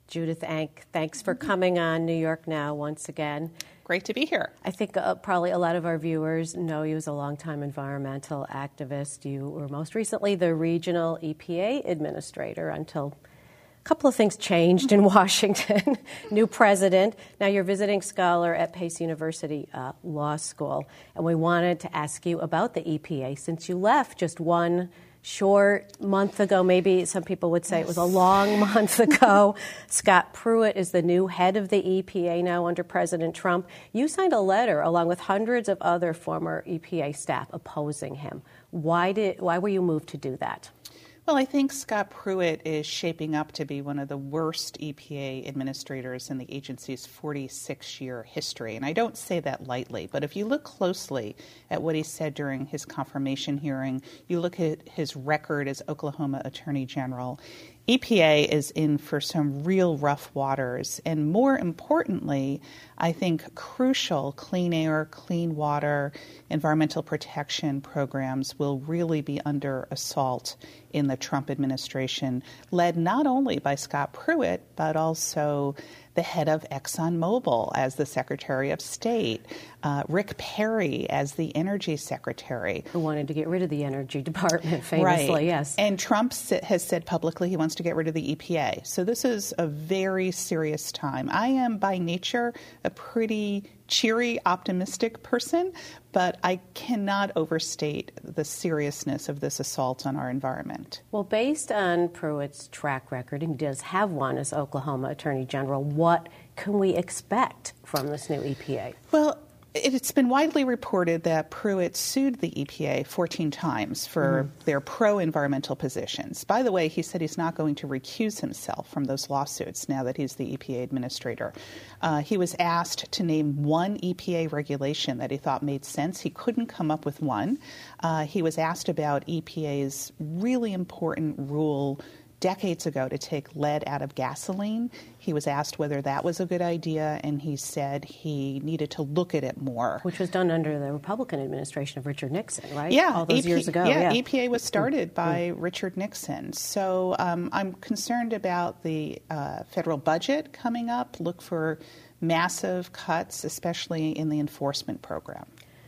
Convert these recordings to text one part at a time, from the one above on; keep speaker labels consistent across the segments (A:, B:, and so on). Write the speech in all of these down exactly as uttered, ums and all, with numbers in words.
A: Judith Enck, thanks for coming on New York Now once again.
B: Great to be here.
A: I think uh, probably a lot of our viewers know you as a longtime environmental activist. You were most recently the regional E P A administrator until a couple of things changed in Washington. New president. Now you're visiting scholar at Pace University uh, Law School. And we wanted to ask you about the E P A since you left just one short month ago. Maybe some people would say it was a long month ago. Scott Pruitt is the new head of the E P A now under President Trump. You signed a letter along with hundreds of other former E P A staff opposing him. Why did why were you moved to do that?
B: Well, I think Scott Pruitt is shaping up to be one of the worst E P A administrators in the agency's forty-six-year history. And I don't say that lightly, but if you look closely at what he said during his confirmation hearing, you look at his record as Oklahoma Attorney General, E P A is in for some real rough waters. And more importantly, I think crucial clean air, clean water, environmental protection programs will really be under assault in the Trump administration, led not only by Scott Pruitt, but also the head of ExxonMobil as the Secretary of State, uh, Rick Perry as the Energy Secretary.
A: Who wanted to get rid of the Energy Department, famously,
B: right.
A: Yes.
B: And Trump has said publicly he wants to get rid of the E P A. So this is a very serious time. I am by nature a pretty cheery, optimistic person, but I cannot overstate the seriousness of this assault on our environment.
A: Well, based on Pruitt's track record, and he does have one as Oklahoma Attorney General, what can we expect from this new E P A?
B: Well, it's been widely reported that Pruitt sued the E P A fourteen times for mm-hmm. their pro-environmental positions. By the way, he said he's not going to recuse himself from those lawsuits now that he's the E P A administrator. Uh, he was asked to name one E P A regulation that he thought made sense. He couldn't come up with one. Uh, he was asked about E P A's really important rule decades ago to take lead out of gasoline. He was asked whether that was a good idea, and he said he needed to look at it more.
A: Which was done under the Republican administration of Richard Nixon, right?
B: Yeah.
A: All those
B: E P,
A: years ago.
B: Yeah,
A: yeah,
B: E P A was started by
A: mm-hmm.
B: Richard Nixon. So um, I'm concerned about the uh, federal budget coming up. Look for massive cuts, especially in the enforcement program.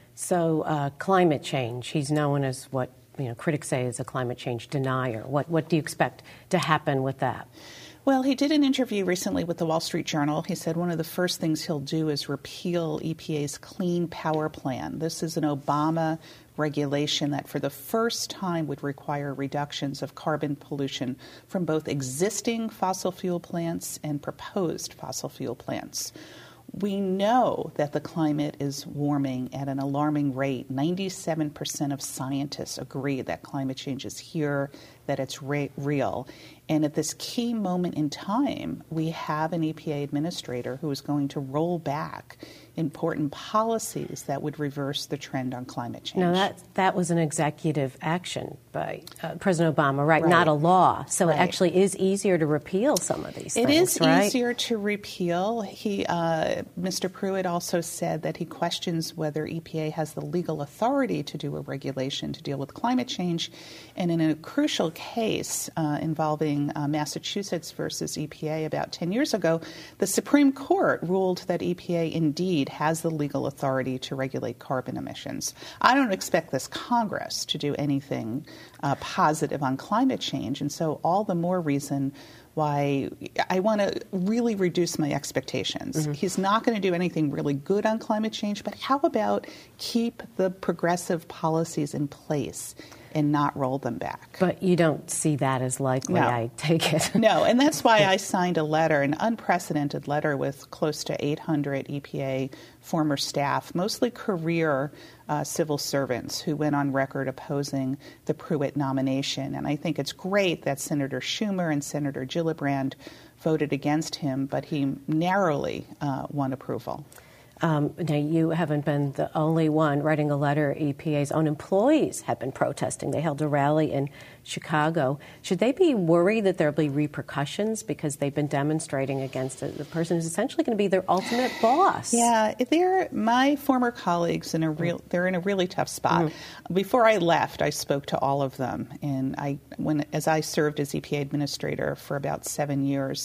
A: So uh, climate change, he's known as what you know, critics say is a climate change denier. What what do you expect to happen with that?
B: Well, he did an interview recently with the Wall Street Journal. He said one of the first things he'll do is repeal E P A's Clean Power Plan. This is an Obama regulation that for the first time would require reductions of carbon pollution from both existing fossil fuel plants and proposed fossil fuel plants. We know that the climate is warming at an alarming rate. ninety-seven percent of scientists agree that climate change is here, that it's re- real. And at this key moment in time, we have an E P A administrator who is going to roll back important policies that would reverse the trend on climate change.
A: Now, that that was an executive action by uh, President Obama, right?
B: right?
A: Not a law. So
B: right.
A: it actually is easier to repeal some of these
B: it
A: things,
B: is
A: right?
B: easier to repeal. He, uh, Mister Pruitt also said that he questions whether E P A has the legal authority to do a regulation to deal with climate change. And in a crucial case uh, involving uh, Massachusetts versus E P A about ten years ago, the Supreme Court ruled that E P A indeed has the legal authority to regulate carbon emissions. I don't expect this Congress to do anything uh, positive on climate change, and so all the more reason why I want to really reduce my expectations. Mm-hmm. He's not going to do anything really good on climate change, but how about keep the progressive policies in place and not roll them back?
A: But you don't see that as likely,
B: no.
A: I take it.
B: No, and that's why I signed a letter, an unprecedented letter with close to eight hundred E P A former staff, mostly career uh, civil servants who went on record opposing the Pruitt nomination. And I think it's great that Senator Schumer and Senator Gillibrand voted against him, but he narrowly uh, won approval.
A: Um, now, you haven't been the only one writing a letter. E P A's own employees have been protesting. They held a rally in Chicago. Should they be worried that there will be repercussions because they've been demonstrating against the, the person who's essentially going to be their ultimate boss?
B: Yeah, they're my former colleagues in a real. They're in a really tough spot. Mm-hmm. Before I left, I spoke to all of them, and I, when as I served as E P A administrator for about seven years.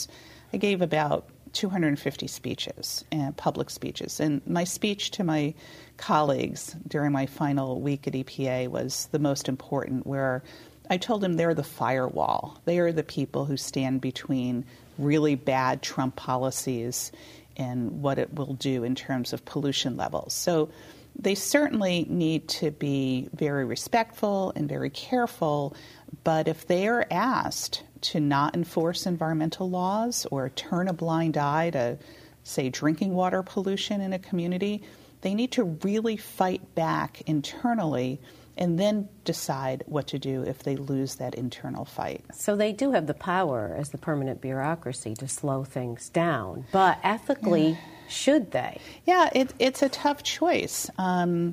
B: I gave about two hundred fifty speeches, and public speeches. And my speech to my colleagues during my final week at E P A was the most important, where I told them they're the firewall. They are the people who stand between really bad Trump policies and what it will do in terms of pollution levels. So they certainly need to be very respectful and very careful, but if they are asked to not enforce environmental laws or turn a blind eye to, say, drinking water pollution in a community, they need to really fight back internally and then decide what to do if they lose that internal fight.
A: So they do have the power as the permanent bureaucracy to slow things down, but ethically, should they?
B: Yeah, it, it's a tough choice. Um,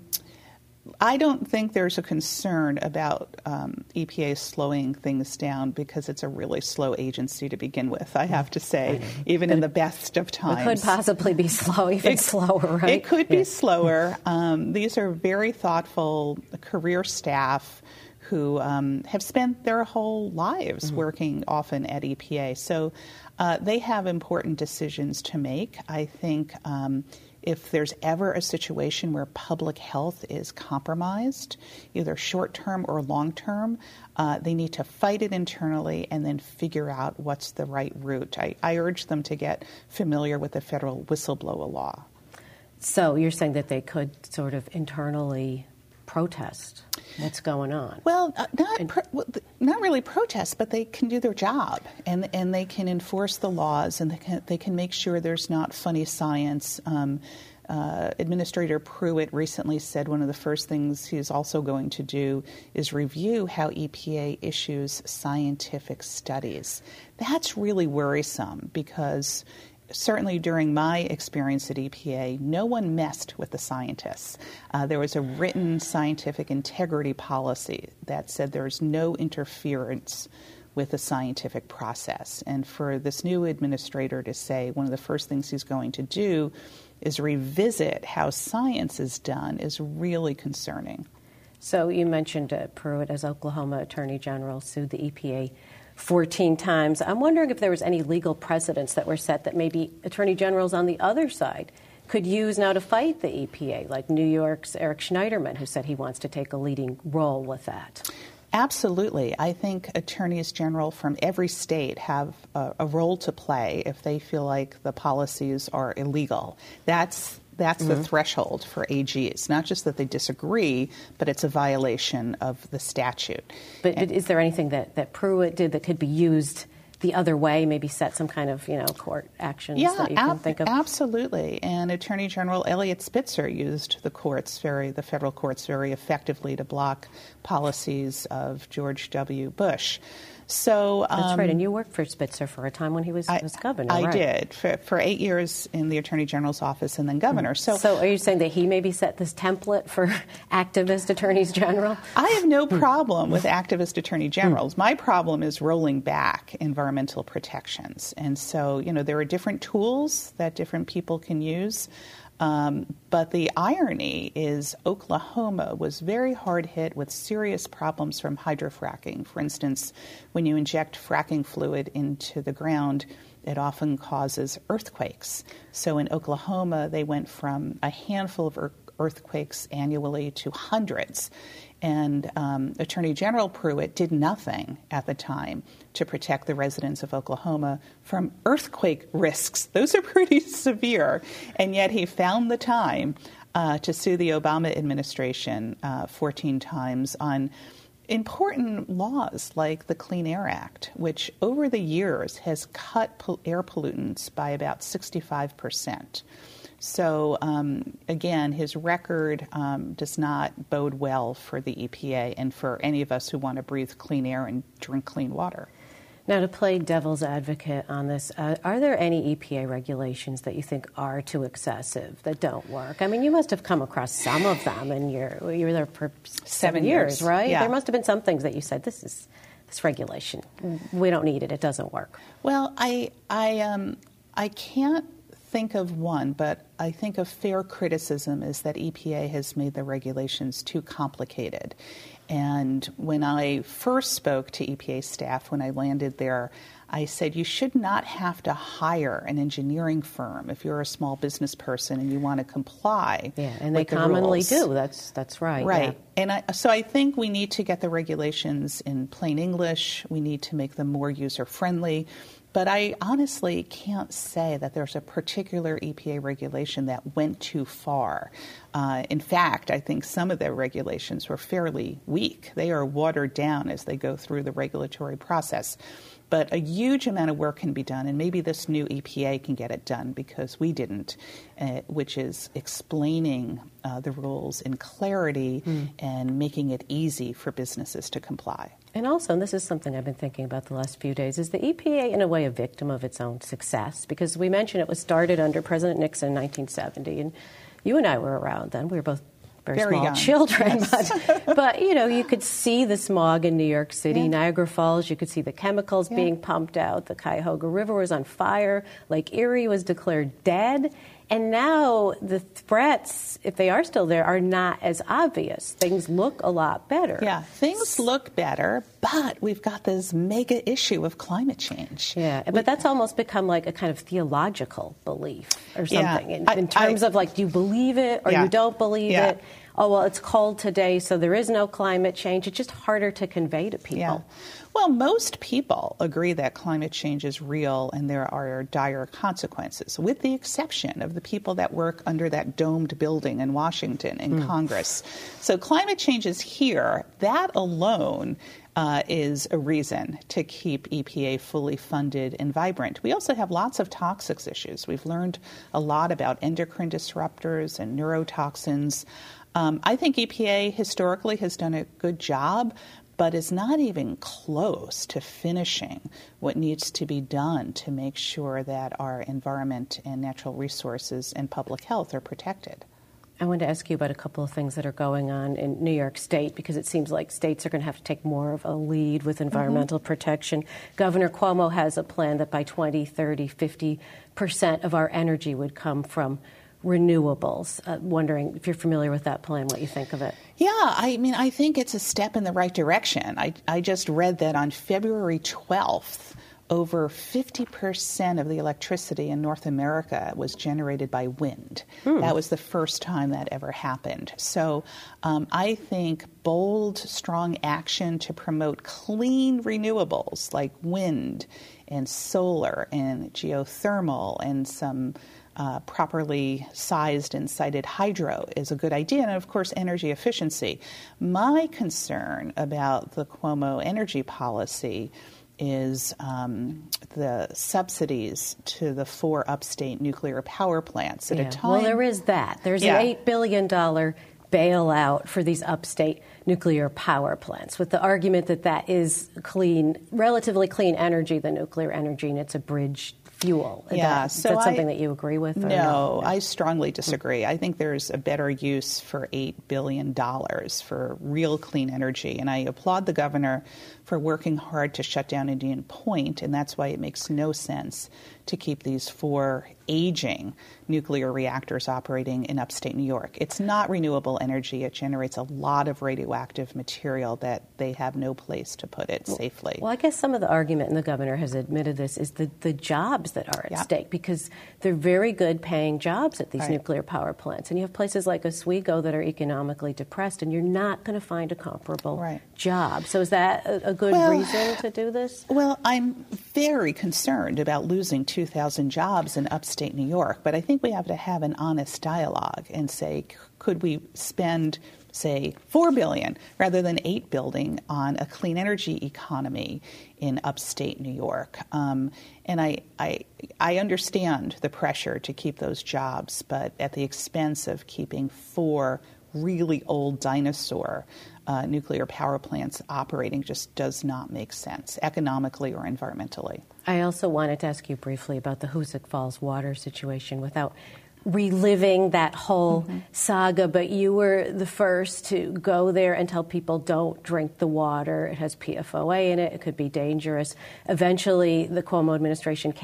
B: I don't think there's a concern about um, E P A slowing things down because it's a really slow agency to begin with, I have to say, even in the best of times.
A: It could possibly be slow, even
B: it,
A: slower, right?
B: It could be
A: yeah.
B: slower. Um, these are very thoughtful career staff who um, have spent their whole lives mm-hmm. working often at E P A. So uh, they have important decisions to make. I think um, if there's ever a situation where public health is compromised, either short-term or long-term, uh, they need to fight it internally and then figure out what's the right route. I, I urge them to get familiar with the federal whistleblower law.
A: So you're saying that they could sort of internally protest what's going on?
B: Well, uh, not pro- not really protest, but they can do their job, and and they can enforce the laws, and they can they can make sure there's not funny science. Um, uh, Administrator Pruitt recently said one of the first things he's also going to do is review how E P A issues scientific studies. That's really worrisome because certainly during my experience at E P A, no one messed with the scientists. Uh, there was a written scientific integrity policy that said there's no interference with the scientific process. And for this new administrator to say one of the first things he's going to do is revisit how science is done is really concerning.
A: So you mentioned uh, Pruitt as Oklahoma Attorney General sued the E P A fourteen times. I'm wondering if there was any legal precedents that were set that maybe attorney generals on the other side could use now to fight the E P A, like New York's Eric Schneiderman, who said he wants to take a leading role with that.
B: Absolutely. I think attorneys general from every state have a, a role to play if they feel like the policies are illegal. That's That's mm-hmm. the threshold for A Gs, not just that they disagree, but it's a violation of the statute.
A: But
B: and,
A: is there anything that, that Pruitt did that could be used the other way, maybe set some kind of, you know, court actions
B: yeah,
A: that you can
B: ab-
A: think of?
B: Absolutely. And Attorney General Eliot Spitzer used the courts very, the federal courts very effectively to block policies of George W. Bush. So um,
A: That's right, and you worked for Spitzer for a time when he was,
B: I,
A: was governor,
B: I
A: right?
B: did, for, for eight years in the Attorney General's office and then governor. So,
A: so are you saying that he maybe set this template for activist attorneys general?
B: I have no problem with activist attorney generals. My problem is rolling back environmental protections. And so, you know, there are different tools that different people can use. Um, but the irony is Oklahoma was very hard hit with serious problems from hydrofracking. For instance, when you inject fracking fluid into the ground, it often causes earthquakes. So in Oklahoma, they went from a handful of earthquakes annually to hundreds. And um, Attorney General Pruitt did nothing at the time to protect the residents of Oklahoma from earthquake risks. Those are pretty severe. And yet he found the time uh, to sue the Obama administration uh, fourteen times on important laws like the Clean Air Act, which over the years has cut pol- air pollutants by about sixty-five percent. So, um, again, his record um, does not bode well for the E P A and for any of us who want to breathe clean air and drink clean water.
A: Now, to play devil's advocate on this, uh, are there any E P A regulations that you think are too excessive, that don't work? I mean, you must have come across some of them, and you're, you were there for seven,
B: seven
A: years,
B: years,
A: right?
B: Yeah.
A: There must have been some things that you said, this is this regulation, we don't need it, it doesn't work.
B: Well, I, I, um, I can't think of one, but I think a fair criticism is that E P A has made the regulations too complicated. And when I first spoke to E P A staff, when I landed there, I said, you should not have to hire an engineering firm if you're a small business person and you want to comply.
A: Yeah, and they
B: with the
A: commonly
B: rules.
A: do. That's that's right.
B: Right.
A: Yeah.
B: And I, so I think we need to get the regulations in plain English. We need to make them more user-friendly. But I honestly can't say that there's a particular E P A regulation that went too far. Uh, in fact, I think some of their regulations were fairly weak. They are watered down as they go through the regulatory process. But a huge amount of work can be done, and maybe this new E P A can get it done because we didn't, uh, which is explaining uh, the rules in clarity mm. and making it easy for businesses to comply.
A: And also, and this is something I've been thinking about the last few days, is the E P A in a way a victim of its own success? Because we mentioned it was started under President Nixon in nineteen seventy, and you and I were around then. We were both very,
B: very
A: small
B: young.
A: children.
B: Yes.
A: But, but, you know, you could see the smog in New York City,
B: yeah.
A: Niagara Falls. You could see the chemicals yeah. being pumped out. The Cuyahoga River was on fire. Lake Erie was declared dead. And now the threats, if they are still there, are not as obvious. Things look a lot better.
B: Yeah, things look better, but we've got this mega issue of climate change.
A: Yeah,
B: we,
A: but that's almost become like a kind of theological belief or something
B: yeah,
A: in,
B: I,
A: in terms
B: I,
A: of like, do you believe it or
B: yeah,
A: you don't believe
B: yeah.
A: it? Oh, well, it's cold today, so there is no climate change. It's just harder to convey to people.
B: Yeah. Well, most people agree that climate change is real and there are dire consequences, with the exception of the people that work under that domed building in Washington in mm. Congress. So climate change is here. That alone uh, is a reason to keep E P A fully funded and vibrant. We also have lots of toxics issues. We've learned a lot about endocrine disruptors and neurotoxins. Um, I think E P A historically has done a good job, but is not even close to finishing what needs to be done to make sure that our environment and natural resources and public health are protected.
A: I wanted to ask you about a couple of things that are going on in New York State, because it seems like states are going to have to take more of a lead with environmental mm-hmm. protection. Governor Cuomo has a plan that by twenty thirty, fifty percent of our energy would come from renewables. Uh, wondering if you're familiar with that plan, what you think of it.
B: Yeah, I mean, I think it's a step in the right direction. I, I just read that on February twelfth, over fifty percent of the electricity in North America was generated by wind. Hmm. That was the first time that ever happened. So um, I think bold, strong action to promote clean renewables like wind and solar and geothermal and some Uh, properly sized and sited hydro is a good idea, and of course energy efficiency. My concern about the Cuomo energy policy is um, the subsidies to the four upstate nuclear power plants at
A: yeah.
B: a time.
A: Well, there is that. There's
B: yeah.
A: an eight billion dollars bailout for these upstate nuclear power plants, with the argument that that is clean, relatively clean energy, the nuclear energy, and it's a bridge fuel.
B: Yeah,
A: that,
B: so
A: that's something
B: I,
A: that you agree with? Or
B: no,
A: no,
B: I strongly disagree. I think there's a better use for eight billion dollars for real clean energy, and I applaud the governor for working hard to shut down Indian Point, and that's why it makes no sense to keep these four aging nuclear reactors operating in upstate New York. It's not renewable energy. It generates a lot of radioactive material that they have no place to put it
A: well,
B: safely.
A: Well, I guess some of the argument, and the governor has admitted this, is the, the jobs that are at
B: yep.
A: stake, because they're very good paying jobs at these
B: right.
A: nuclear power plants. And you have places like Oswego that are economically depressed, and you're not going to find a comparable
B: right.
A: job. So is that a, a good
B: well,
A: reason to do this?
B: Well, I'm very concerned about losing two thousand jobs in upstate New York, but I think we have to have an honest dialogue and say, could we spend, say, four billion dollars rather than eight billion dollars on a clean energy economy in upstate New York? Um, and I, I, I understand the pressure to keep those jobs, but at the expense of keeping four really old dinosaur uh, nuclear power plants operating just does not make sense economically or environmentally.
A: I also wanted to ask you briefly about the Hoosick Falls water situation without reliving that whole mm-hmm. saga, but you were the first to go there and tell people don't drink the water. It has P F O A in it. It could be dangerous. Eventually, the Cuomo administration came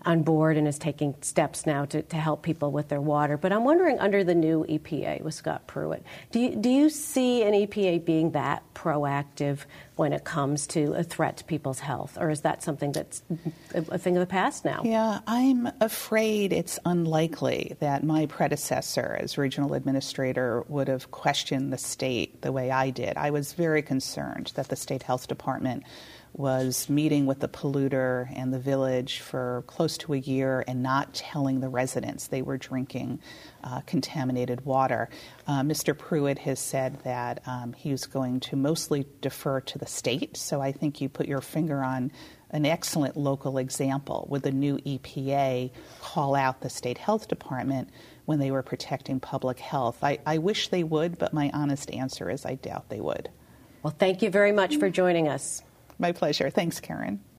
A: on board and is taking steps now to, to help people with their water. But I'm wondering, under the new E P A with Scott Pruitt, do you, do you see an E P A being that proactive when it comes to a threat to people's health? Or is that something that's a, a thing of the past now?
B: Yeah, I'm afraid it's unlikely that my predecessor as regional administrator would have questioned the state the way I did. I was very concerned that the state health department was meeting with the polluter and the village for close to a year and not telling the residents they were drinking uh, contaminated water. Uh, Mister Pruitt has said that um, he was going to mostly defer to the state, so I think you put your finger on an excellent local example. Would the new E P A call out the state health department when they were protecting public health? I, I wish they would, but my honest answer is I doubt they would.
A: Well, thank you very much for joining us.
B: My pleasure. Thanks, Karen.